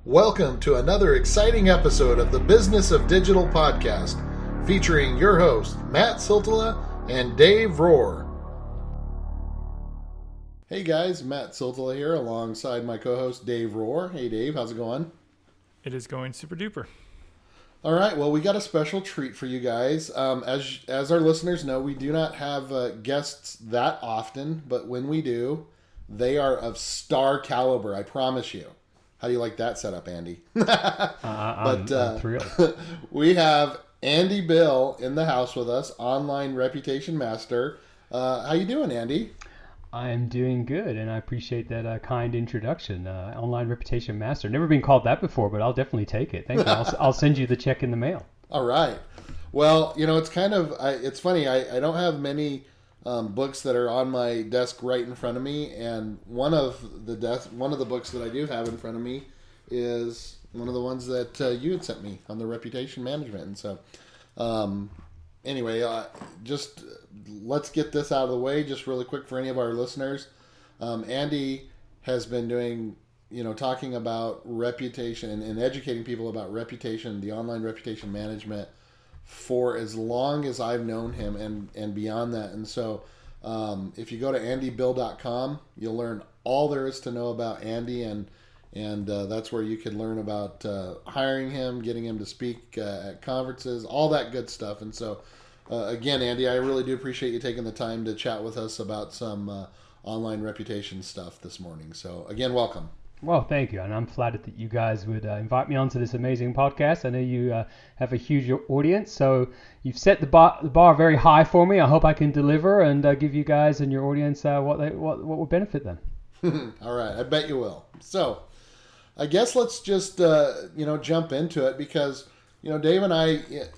Welcome to another exciting episode of the Business of Digital podcast, featuring your hosts, Matt Siltala and Dave Rohr. Hey guys, Matt Siltala here alongside my co-host Dave Rohr. Hey Dave, how's it going? It is going super duper. All right, well, we got a special treat for you guys. As our listeners know, we do not have guests that often, but when we do, they are of star caliber, I promise you. How do you like that setup, Andy? I'm thrilled. We have Andy Bill in the house with us, online reputation master. How you doing, Andy? I'm doing good, and I appreciate that kind introduction. Online reputation master. Never been called that before, but I'll definitely take it. Thank you. I'll send you the check in the mail. All right. Well, you know, it's kind of it's funny. I don't have many books that are on my desk right in front of me, and one of the books that I do have in front of me is one of the ones that you had sent me on the reputation management. And so, anyway, just let's get this out of the way just really quick for any of our listeners. Andy has been doing, talking about reputation and educating people about reputation, the online reputation management, for as long as I've known him and beyond that. And so if you go to andybill.com, you'll learn all there is to know about Andy, and that's where you can learn about hiring him, getting him to speak at conferences, all that good stuff. And so again, Andy, I really do appreciate you taking the time to chat with us about some online reputation stuff this morning. So again, welcome. Well, thank you, and I'm flattered that you guys would invite me onto this amazing podcast. I know you have a huge audience, so you've set the bar very high for me. I hope I can deliver and give you guys and your audience what will benefit them. All right, I bet you will. So, I guess let's just jump into it, because Dave and I,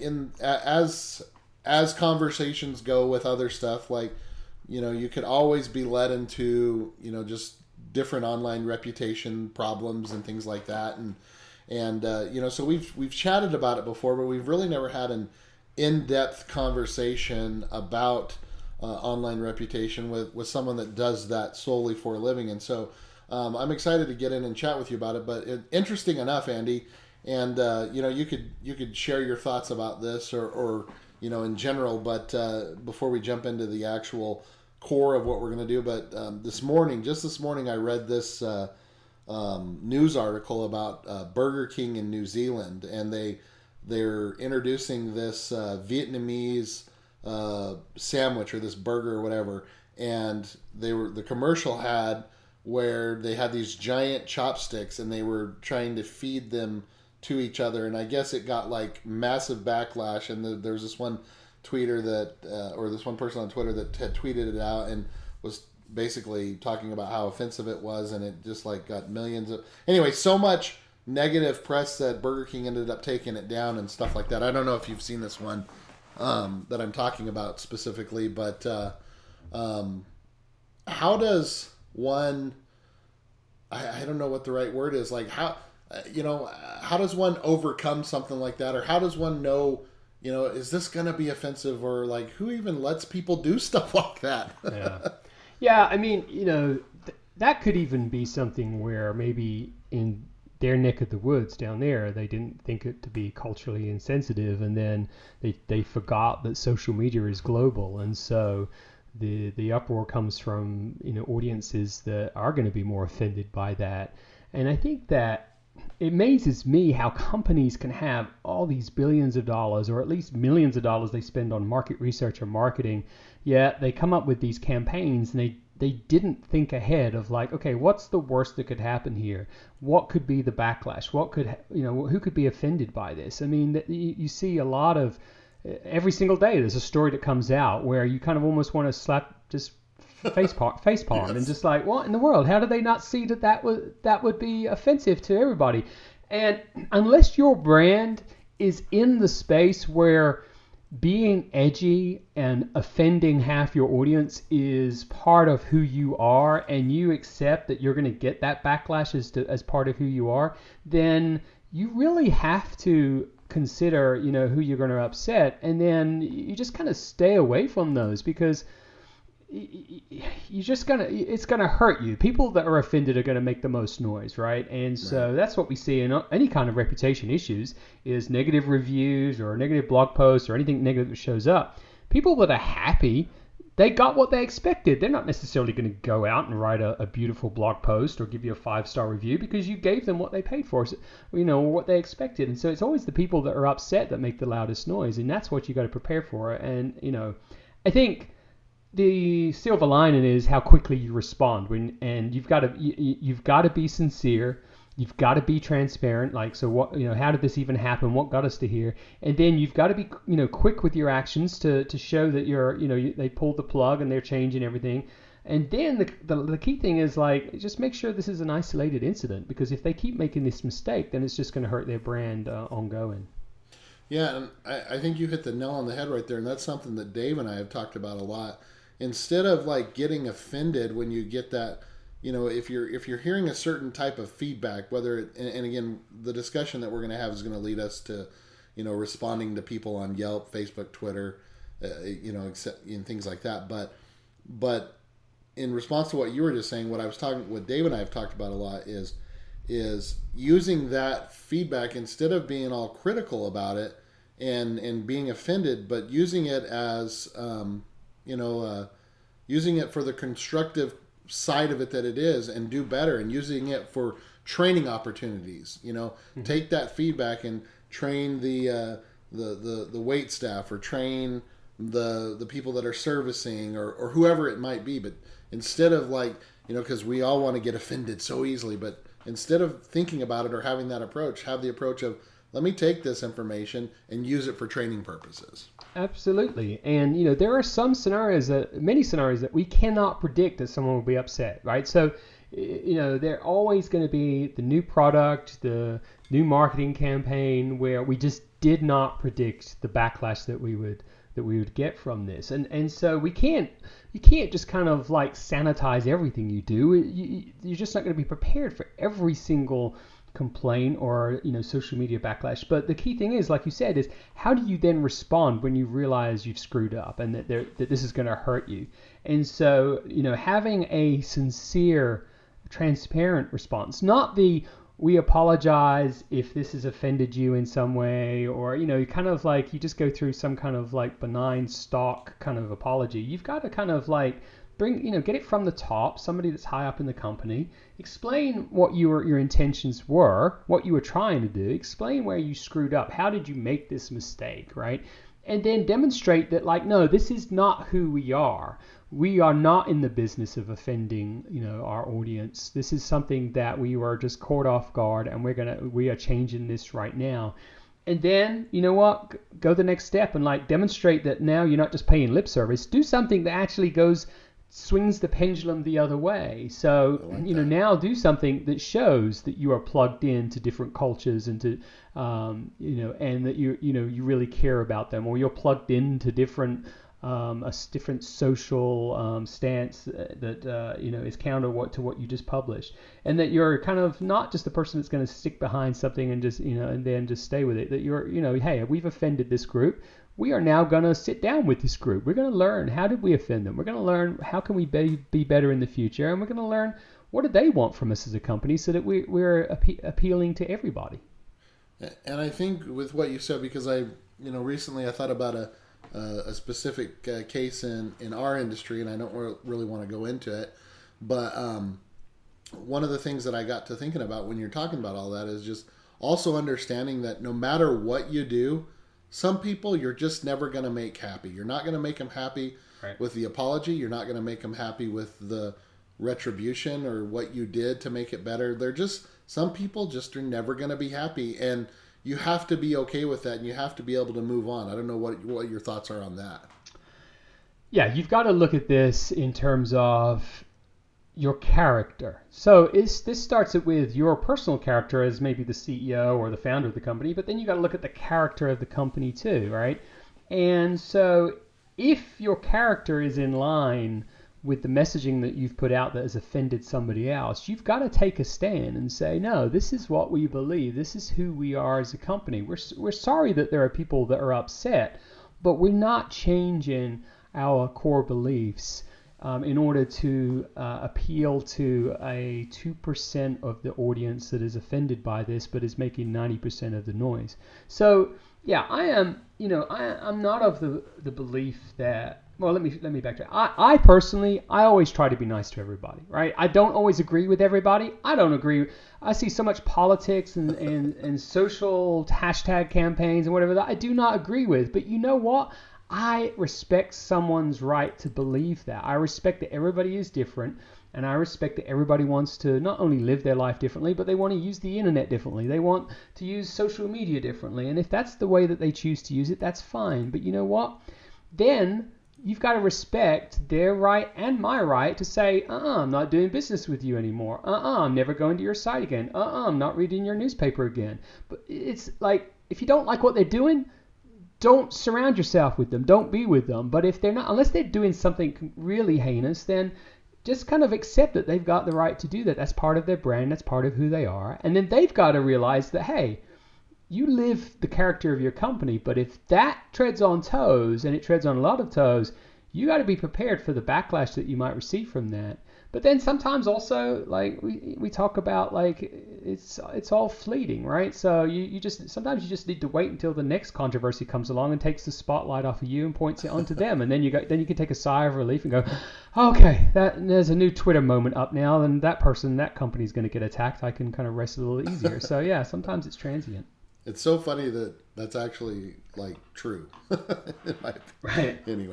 as conversations go with other stuff, like you could always be led into just different online reputation problems and things like that, and so we've chatted about it before, but we've really never had an in-depth conversation about online reputation with someone that does that solely for a living. And so I'm excited to get in and chat with you about it. But interesting enough, Andy, and you could share your thoughts about this or in general, but before we jump into the actual core of what we're going to do. But this morning, I read this news article about Burger King in New Zealand, and they're introducing this Vietnamese sandwich, or this burger or whatever, and the commercial had where they had these giant chopsticks and they were trying to feed them to each other, and I guess it got like massive backlash, and there's this one tweeter or this one person on Twitter that had tweeted it out and was basically talking about how offensive it was, and it just like got millions of so much negative press that Burger King ended up taking it down and stuff like that. I don't know if you've seen this one that I'm talking about specifically, but how does one, I don't know what the right word is, like how does one overcome something like that, or how does one know is this going to be offensive, or like who even lets people do stuff like that? Yeah. I mean, that could even be something where maybe in their neck of the woods down there, they didn't think it to be culturally insensitive, and then they forgot that social media is global, and so the uproar comes from audiences that are going to be more offended by that. And I think that it amazes me how companies can have all these billions of dollars, or at least millions of dollars they spend on market research or marketing, yet they come up with these campaigns and they didn't think ahead of like, okay, what's the worst that could happen here? What could be the backlash? What could, who could be offended by this? I mean, you see a lot of, every single day there's a story that comes out where you kind of almost want to slap, just face palm yes. And just like, what in the world? How did they not see that would be offensive to everybody? And unless your brand is in the space where being edgy and offending half your audience is part of who you are, and you accept that you're going to get that backlash as part of who you are, then you really have to consider, who you're going to upset, and then you just kind of stay away from those, because you're just it's gonna hurt you. People that are offended are gonna make the most noise, right? And so that's what we see in any kind of reputation issues is negative reviews or negative blog posts or anything negative that shows up. People that are happy, they got what they expected. They're not necessarily going to go out and write a beautiful blog post or give you a 5-star review because you gave them what they paid for, or what they expected. And so it's always the people that are upset that make the loudest noise, and that's what you got to prepare for. And I think the silver lining is how quickly you respond and you've got to be sincere. You've got to be transparent. Like, so what, how did this even happen? What got us to here? And then you've got to be, quick with your actions to show that they pulled the plug and they're changing everything. And then the key thing is, like, just make sure this is an isolated incident, because if they keep making this mistake, then it's just going to hurt their brand ongoing. Yeah, and I think you hit the nail on the head right there, and that's something that Dave and I have talked about a lot. Instead of like getting offended when you get that, if you're hearing a certain type of feedback, whether and again, the discussion that we're going to have is going to lead us to, responding to people on Yelp, Facebook, Twitter, and things like that. But in response to what you were just saying, what Dave and I have talked about a lot is using that feedback instead of being all critical about it and being offended, but using it as using it for the constructive side of it that it is, and do better, and using it for training opportunities. Take that feedback and train the wait staff, or train the people that are servicing, or whoever it might be. But instead of because we all want to get offended so easily, but instead of thinking about it or having that approach, have the approach of, let me take this information and use it for training purposes. Absolutely. And, there are many scenarios that we cannot predict that someone will be upset, right? So, they're always going to be the new product, the new marketing campaign where we just did not predict the backlash that we would get from this. And so you can't just kind of like sanitize everything you do. You're just not going to be prepared for every single complaint or social media backlash. But the key thing is, like you said, is how do you then respond when you realize you've screwed up and that this is going to hurt you? And so having a sincere, transparent response, not the we apologize if this has offended you in some way, or kind of like you just go through some kind of like benign stock kind of apology. You've got to kind of like get it from the top, somebody that's high up in the company, explain what your intentions were, what you were trying to do, explain where you screwed up, how did you make this mistake, right? And then demonstrate that, like, no, this is not who we are. We are not in the business of offending, our audience. This is something that we were just caught off guard, and we are changing this right now. And then, go the next step and like demonstrate that now you're not just paying lip service. Do something that actually swings the pendulum the other way. So, now do something that shows that you are plugged into different cultures and to, and that you really care about them, or you're plugged into different social stance that is counter to what you just published, and that you're kind of not just the person that's going to stick behind something and just and then just stay with it. That you're hey, we've offended this group. We are now going to sit down with this group. We're going to learn, how did we offend them? We're going to learn how can we be better in the future, and we're going to learn what do they want from us as a company, so that we're appealing to everybody. And I think with what you said, because I recently I thought about a specific case in our industry, and I don't really want to go into it, but one of the things that I got to thinking about when you're talking about all that is just also understanding that no matter what you do, some people you're just never going to make happy. You're not going to make them happy with the apology. You're not going to make them happy with the retribution or what you did to make it better. Some people just are never going to be happy, and you have to be okay with that, and you have to be able to move on. I don't know what your thoughts are on that. Yeah, you've got to look at this in terms of your character. So this starts with your personal character as maybe the CEO or the founder of the company, but then you got to look at the character of the company too, right? And so if your character is in line with the messaging that you've put out that has offended somebody else, you've got to take a stand and say, no, this is what we believe. This is who we are as a company. We're sorry that there are people that are upset, but we're not changing our core beliefs. in order to appeal to a 2% of the audience that is offended by this, but is making 90% of the noise. So yeah, I'm not of the belief that. Well, let me backtrack. I personally, I always try to be nice to everybody, right? I don't always agree with everybody. I see so much politics and social hashtag campaigns and whatever that I do not agree with. But you know what? I respect someone's right to believe that. I respect that everybody is different, and I respect that everybody wants to not only live their life differently, but they want to use the internet differently. They want to use social media differently. And if that's the way that they choose to use it, that's fine. But you know what? Then you've got to respect their right and my right to say, I'm not doing business with you anymore. I'm never going to your site again. I'm not reading your newspaper again. But it's like, if you don't like what they're doing, don't surround yourself with them. Don't be with them. But if they're not, unless they're doing something really heinous, then just kind of accept that they've got the right to do that. That's part of their brand. That's part of who they are. And then they've got to realize that, hey, you live the character of your company, but if that treads on toes, and it treads on a lot of toes, you got to be prepared for the backlash that you might receive from that. But then sometimes also, like we talk about, like it's all fleeting, right? So you sometimes you just need to wait until the next controversy comes along and takes the spotlight off of you and points it onto them, and then you can take a sigh of relief and go, okay, there's a new Twitter moment up now, and that company's going to get attacked. I can kind of rest a little easier. So yeah, sometimes it's transient. It's so funny that that's actually like true. Right. Anyway.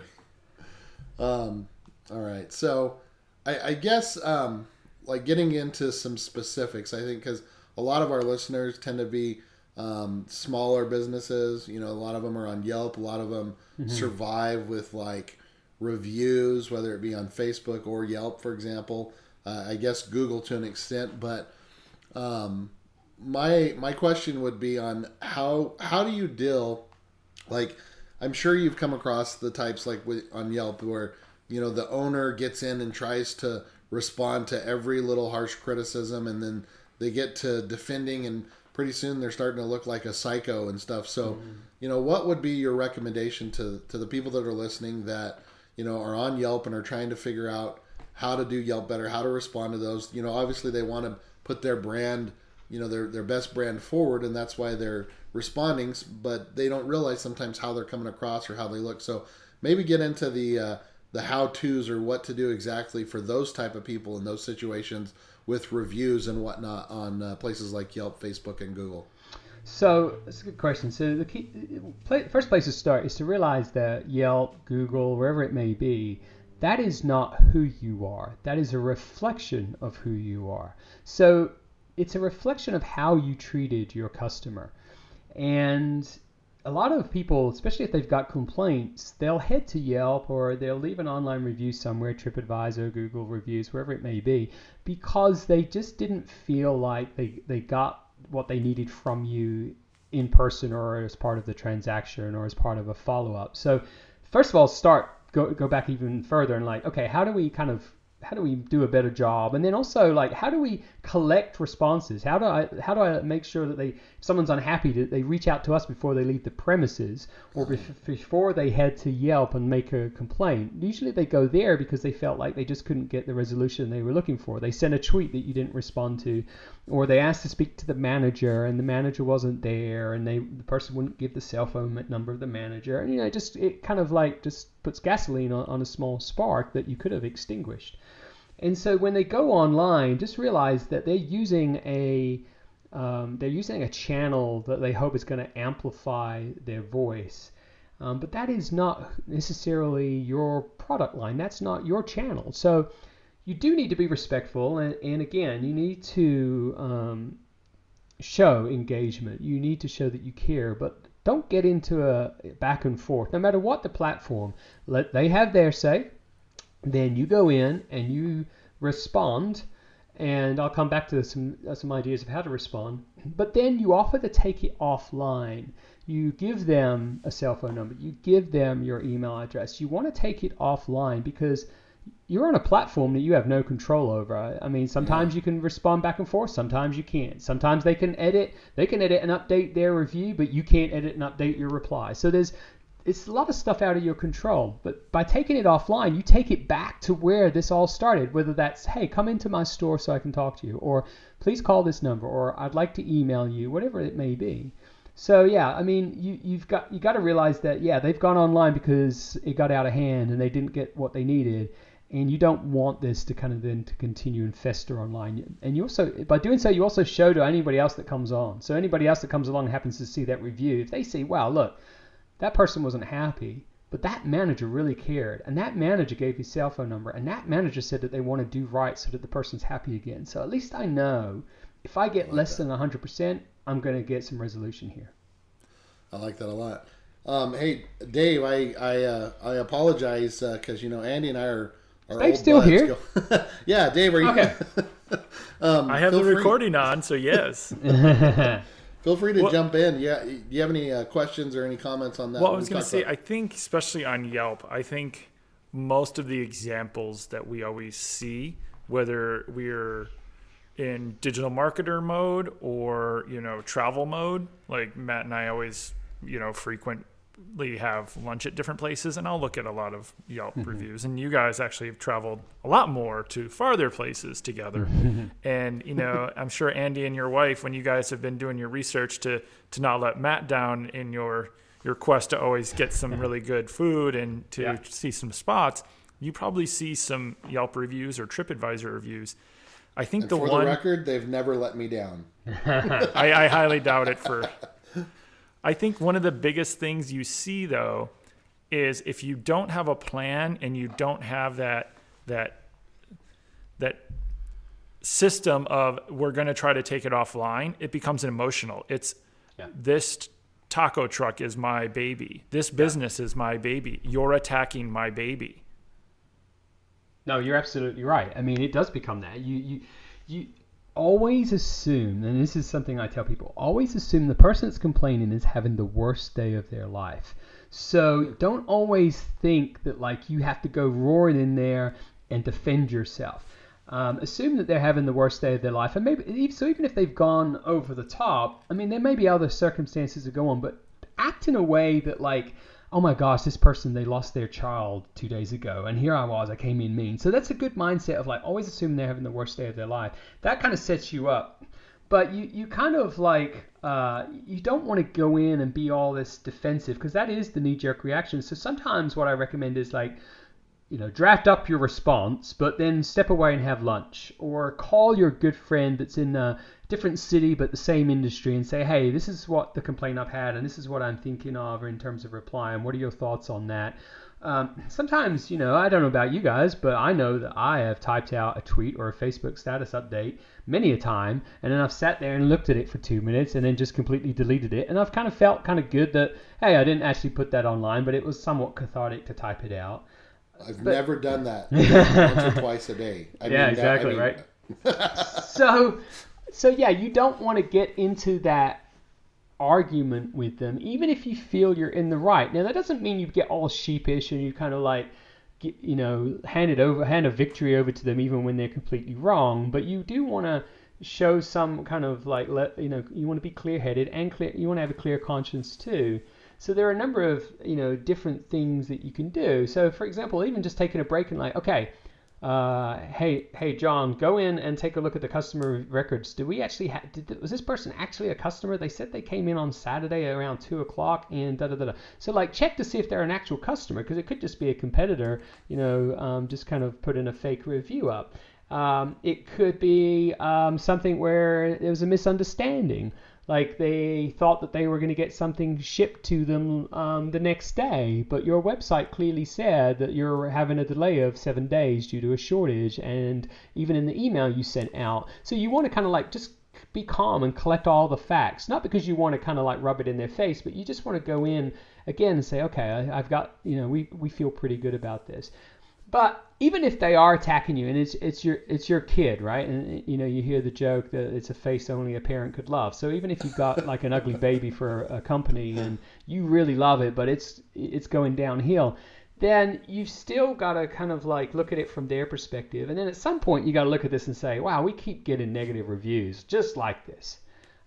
All right. So I guess like getting into some specifics, I think, because a lot of our listeners tend to be smaller businesses. You know, a lot of them are on Yelp. A lot of them survive with like reviews, whether it be on Facebook or Yelp, for example. I guess Google to an extent, but my question would be on how do you deal, like, I'm sure you've come across the types like on Yelp where, you know, the owner gets in and tries to respond to every little harsh criticism, and then they get to defending, and pretty soon they're starting to look like a psycho and stuff. So, you know, what would be your recommendation to the people that are listening that, you know, are on Yelp and are trying to figure out how to do Yelp better, how to respond to those? You know, obviously they want to put their brand, you know, their best brand forward, and that's why they're responding, but they don't realize sometimes how they're coming across or how they look. So maybe get into the how-tos or what to do exactly for those type of people in those situations with reviews and whatnot on places like Yelp, Facebook, and Google. So that's a good question. So first place to start is to realize that Yelp, Google, wherever it may be, that is not who you are. That is a reflection of who you are. So it's a reflection of how you treated your customer. And a lot of people, especially if they've got complaints, they'll head to Yelp or they'll leave an online review somewhere, TripAdvisor, Google reviews, wherever it may be, because they just didn't feel like they got what they needed from you in person or as part of the transaction or as part of a follow-up. So first of all, go back even further and like, okay, how do we do a better job? And then also, like, how do we collect responses? How do I make sure that if someone's unhappy, that they reach out to us before they leave the premises or before they head to Yelp and make a complaint? Usually they go there because they felt like they just couldn't get the resolution they were looking for. They sent a tweet that you didn't respond to, or they asked to speak to the manager and the manager wasn't there, and the person wouldn't give the cell phone number of the manager. And, you know, it kind of like just puts gasoline on a small spark that you could have extinguished. And so when they go online, just realize that they're using a channel that they hope is going to amplify their voice. But that is not necessarily your product line. That's not your channel. So you do need to be respectful. And again, you need to show engagement. You need to show that you care. But don't get into a back and forth. No matter what the platform, they have their say. Then you go in and you respond, and I'll come back to some ideas of how to respond. But then you offer to take it offline. You give them a cell phone number. You give them your email address. You want to take it offline because you're on a platform that you have no control over. I mean, sometimes you can respond back and forth. Sometimes you can't. Sometimes they can edit and update their review, but you can't edit and update your reply. So it's a lot of stuff out of your control. But by taking it offline, you take it back to where this all started, whether that's, hey, come into my store so I can talk to you, or please call this number, or I'd like to email you, whatever it may be. So yeah, I mean, you got to realize that, yeah, they've gone online because it got out of hand and they didn't get what they needed. And you don't want this to kind of then to continue and fester online. And you also, by doing so, you also show to anybody else that comes on. So anybody else that comes along and happens to see that review, if they see, wow, look, that person wasn't happy, but that manager really cared. And that manager gave his cell phone number. And that manager said that they want to do right so that the person's happy again. So at least I know if I get less than 100%, I'm going to get some resolution here. I like that a lot. Hey, Dave, I apologize because, Andy and I are Dave's still here? Yeah, Dave, are you? Okay. I have the recording on, so yes. Feel free to jump in. Yeah, do you have any questions or any comments on that? Well, I was going to say, I think especially on Yelp, I think most of the examples that we always see, whether we're in digital marketer mode or, travel mode, like Matt and I always, frequently have lunch at different places, and I'll look at a lot of Yelp reviews, and you guys actually have traveled a lot more to farther places together. And I'm sure Andy and your wife, when you guys have been doing your research to not let Matt down in your quest to always get some really good food and to see some spots, you probably see some Yelp reviews or TripAdvisor reviews. I think for the record, they've never let me down. I highly doubt it. I think one of the biggest things you see, though, is if you don't have a plan and you don't have that system of we're going to try to take it offline, it becomes emotional. It's this taco truck is my baby. This business is my baby. You're attacking my baby. No, you're absolutely right. I mean, it does become that. You always assume, and this is something I tell people, always assume the person that's complaining is having the worst day of their life. So don't always think that you have to go roaring in there and defend yourself. Assume that they're having the worst day of their life, and even if they've gone over the top, I mean, there may be other circumstances that go on, but act in a way that oh my gosh, this person, they lost their child 2 days ago, and here I came in mean. So that's a good mindset of always assume they're having the worst day of their life. That kind of sets you up. But you kind of you don't want to go in and be all this defensive, because that is the knee-jerk reaction. So sometimes what I recommend is draft up your response, but then step away and have lunch, or call your good friend that's in a different city but the same industry and say, hey, this is what the complaint I've had, and this is what I'm thinking of in terms of reply, and what are your thoughts on that? Sometimes, I don't know about you guys, but I know that I have typed out a tweet or a Facebook status update many a time, and then I've sat there and looked at it for 2 minutes and then just completely deleted it, and I've kind of felt kind of good that, hey, I didn't actually put that online, but it was somewhat cathartic to type it out. I've never done that once or twice a day. Exactly, right? So yeah, you don't want to get into that argument with them, even if you feel you're in the right. Now, that doesn't mean you get all sheepish and you kind of hand a victory over to them even when they're completely wrong. But you do want to show some kind of you want to be clear-headed and you want to have a clear conscience too. So there are a number of different things that you can do. So for example, even just taking a break and okay, hey John, go in and take a look at the customer records. Do we actually was this person actually a customer? They said they came in on Saturday around 2:00 and da da da. So check to see if they're an actual customer, because it could just be a competitor. Just kind of put in a fake review up. It could be something where there was a misunderstanding. They thought that they were going to get something shipped to them the next day, but your website clearly said that you're having a delay of 7 days due to a shortage, and even in the email you sent out. So you want to kind of just be calm and collect all the facts, not because you want to kind of rub it in their face, but you just want to go in again and say, okay, I've got, we feel pretty good about this. But even if they are attacking you, and it's your kid, right? And you hear the joke that it's a face only a parent could love. So even if you've got an ugly baby for a company and you really love it, but it's going downhill, then you've still got to kind of look at it from their perspective. And then at some point you got to look at this and say, wow, we keep getting negative reviews just like this.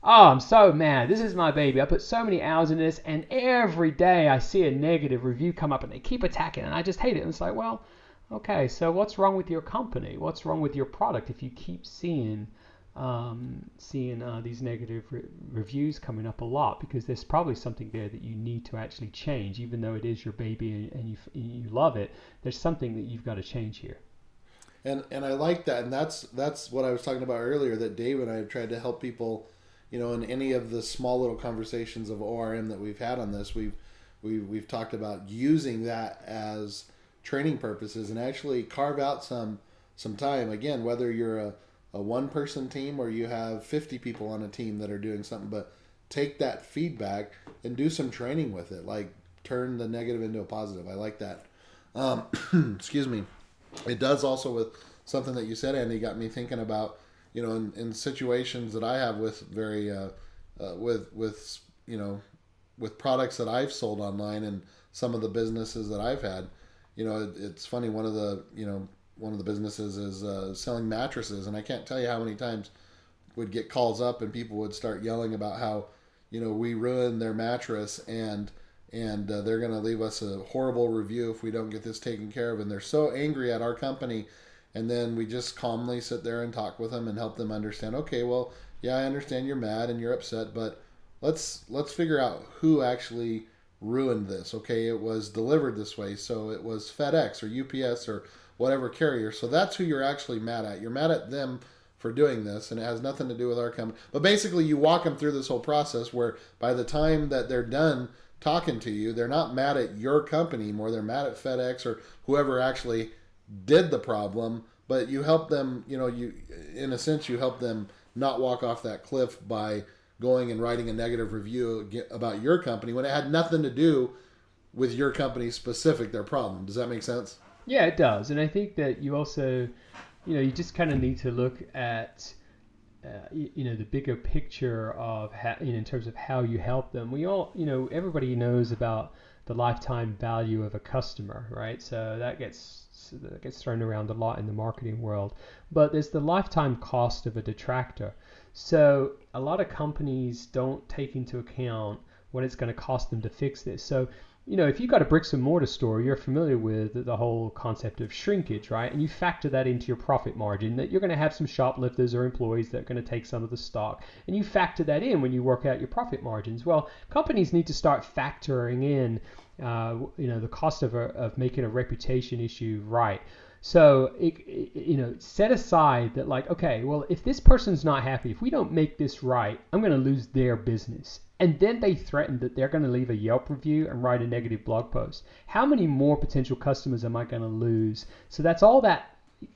oh, I'm so mad. This is my baby. I put so many hours in this, and every day I see a negative review come up, and they keep attacking, and I just hate it. And it's like, well, okay, so what's wrong with your company? What's wrong with your product if you keep seeing these negative reviews coming up a lot? Because there's probably something there that you need to actually change, even though it is your baby and you love it. There's something that you've got to change here. And I like that, and that's what I was talking about earlier. That Dave and I have tried to help people, in any of the small little conversations of ORM that we've had on this. We've talked about using that as training purposes and actually carve out some time. Again, whether you're a one-person team or you have 50 people on a team that are doing something, but take that feedback and do some training with it. Like turn the negative into a positive. I like that. Excuse me. It does also with something that you said, Andy, got me thinking about, in situations that I have with with products that I've sold online and some of the businesses that I've had. It's funny. One of the businesses is selling mattresses, and I can't tell you how many times would get calls up and people would start yelling about how, we ruined their mattress and they're going to leave us a horrible review if we don't get this taken care of. And they're so angry at our company. And then we just calmly sit there and talk with them and help them understand, okay, well, yeah, I understand you're mad and you're upset, but let's figure out who actually ruined this. Okay, it was delivered this way, so it was FedEx or UPS or whatever carrier. So that's who you're actually mad at. You're mad at them for doing this, and it has nothing to do with our company. But basically, you walk them through this whole process where by the time that they're done talking to you, they're not mad at your company anymore. They're mad at FedEx or whoever actually did the problem. But you help them, you in a sense, you help them not walk off that cliff by going and writing a negative review about your company when it had nothing to do with your company specific, their problem. Does that make sense? Yeah, it does. And I think that you also, you just kind of need to look at, the bigger picture of in terms of how you help them. We all, everybody knows about the lifetime value of a customer, right? So that gets thrown around a lot in the marketing world. But there's the lifetime cost of a detractor. So a lot of companies don't take into account what it's going to cost them to fix this. So, if you've got a bricks and mortar store, you're familiar with the whole concept of shrinkage, right? And you factor that into your profit margin, that you're going to have some shoplifters or employees that are going to take some of the stock. And you factor that in when you work out your profit margins. Well, companies need to start factoring in, the cost of making a reputation issue right. So, set aside that like, okay, well, if this person's not happy, if we don't make this right, I'm going to lose their business. And then they threaten that they're going to leave a Yelp review and write a negative blog post. How many more potential customers am I going to lose? So that's all that,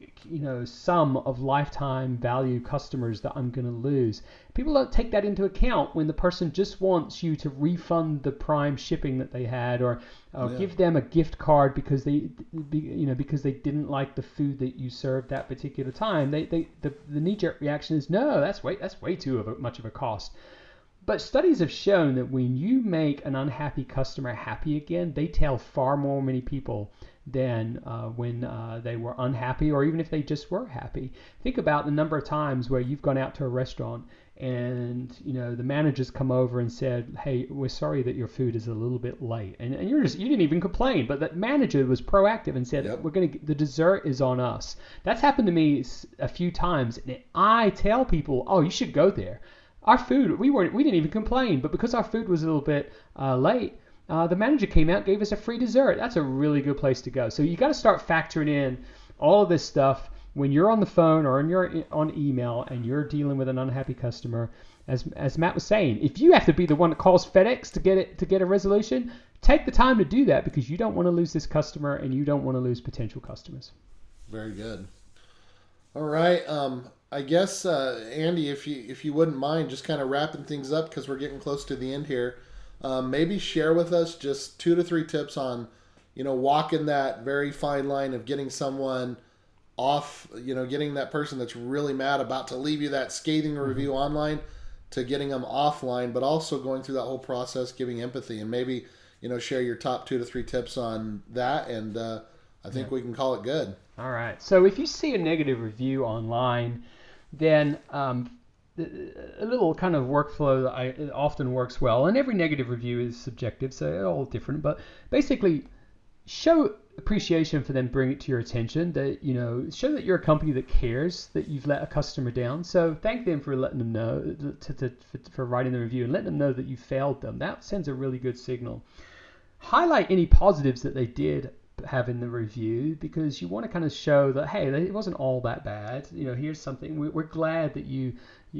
sum of lifetime value customers that I'm going to lose. People don't take that into account when the person just wants you to refund the Prime shipping that they had, or give them a gift card because they didn't like the food that you served that particular time. The knee-jerk reaction is, no, that's way too much of a cost. But studies have shown that when you make an unhappy customer happy again, they tell far more many people than when they were unhappy, or even if they just were happy. Think about the number of times where you've gone out to a restaurant and the managers come over and said, "Hey, we're sorry that your food is a little bit late," and you didn't even complain, but that manager was proactive and said, "Yep, the dessert is on us." That's happened to me a few times, and I tell people, "Oh, you should go there." Our food, we didn't even complain, but because our food was a little bit late, the manager came out and gave us a free dessert. That's a really good place to go. So you got to start factoring in all of this stuff when you're on the phone or you're on email and you're dealing with an unhappy customer. As Matt was saying, if you have to be the one that calls FedEx to get a resolution, take the time to do that, because you don't want to lose this customer and you don't want to lose potential customers. Very good. All right. I guess, Andy, if you wouldn't mind just kind of wrapping things up, because we're getting close to the end here, maybe share with us just 2 to 3 tips on, walking that very fine line of getting someone off, getting that person that's really mad about to leave you that scathing review online, to getting them offline, but also going through that whole process, giving empathy, and maybe, share your top 2 to 3 tips on that. And I think we can call it good. All right. So if you see a negative review online, then a little kind of workflow that it often works well, and every negative review is subjective, so they're all different. But basically, show appreciation for them, bring it to your attention. That show that you're a company that cares that you've let a customer down. So thank them for letting them know for writing the review and letting them know that you failed them. That sends a really good signal. Highlight any positives that they did have in the review, because you want to kind of show that, hey, it wasn't all that bad. Here's something. We're glad that you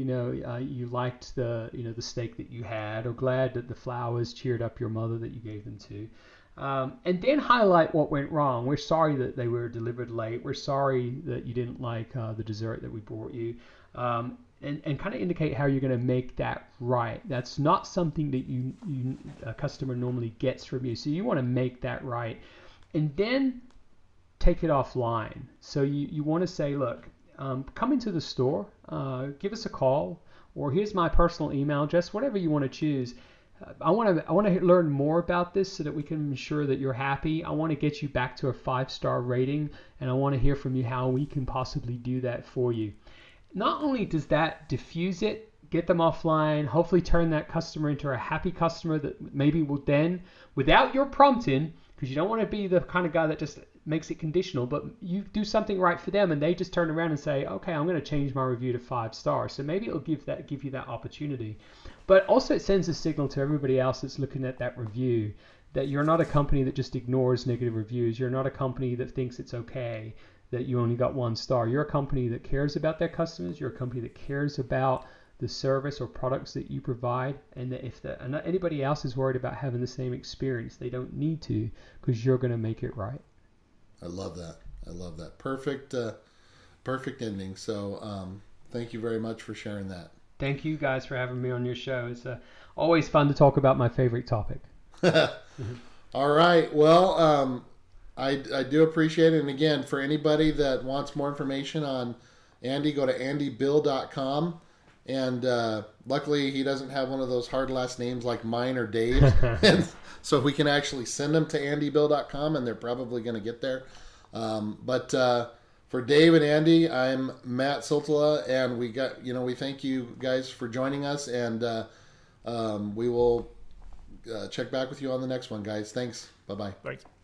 liked the steak that you had, or glad that the flowers cheered up your mother that you gave them to. And then highlight what went wrong. We're sorry that they were delivered late. We're sorry that you didn't like the dessert that we brought you. And kind of indicate how you're going to make that right. That's not something that a customer normally gets from you. So you want to make that right. And then take it offline. So you want to say, look, come into the store, give us a call, or here's my personal email address, whatever you want to choose. I want to learn more about this so that we can ensure that you're happy. I want to get you back to a 5-star rating, and I want to hear from you how we can possibly do that for you. Not only does that diffuse it, get them offline, hopefully turn that customer into a happy customer that maybe will then, without your prompting, because you don't want to be the kind of guy that just makes it conditional, but you do something right for them and they just turn around and say, okay, I'm going to change my review to 5 stars. So maybe it'll give you that opportunity. But also it sends a signal to everybody else that's looking at that review that you're not a company that just ignores negative reviews. You're not a company that thinks it's okay that you only got 1 star. You're a company that cares about their customers. You're a company that cares about the service or products that you provide, and that if anybody else is worried about having the same experience, they don't need to, because you're going to make it right. I love that. Perfect ending. So thank you very much for sharing that. Thank you guys for having me on your show. It's always fun to talk about my favorite topic. All right. Well, I do appreciate it. And again, for anybody that wants more information on Andy, go to andybill.com. And luckily, he doesn't have one of those hard last names like mine or Dave. And so we can actually send them to andybill.com, and they're probably going to get there. But for Dave and Andy, I'm Matt Siltala, and we thank you guys for joining us, and we will check back with you on the next one, guys. Thanks. Bye-bye. Thanks.